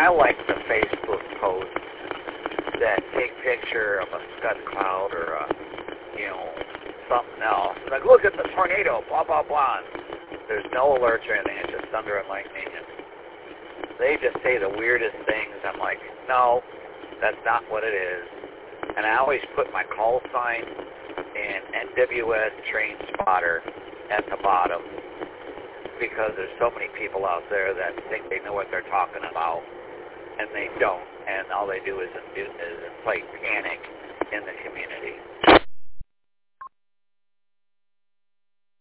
like the Facebook posts that take picture of a scud cloud or something else. And like, look at the tornado, blah, blah, blah. There's no alerts or anything. It's just thunder and lightning. And they just say the weirdest things. I'm like, no, that's not what it is. And I always put my call sign and NWS Train Spotter at the bottom because there's so many people out there that think they know what they're talking about, and they don't. And all they do is incite panic in the community.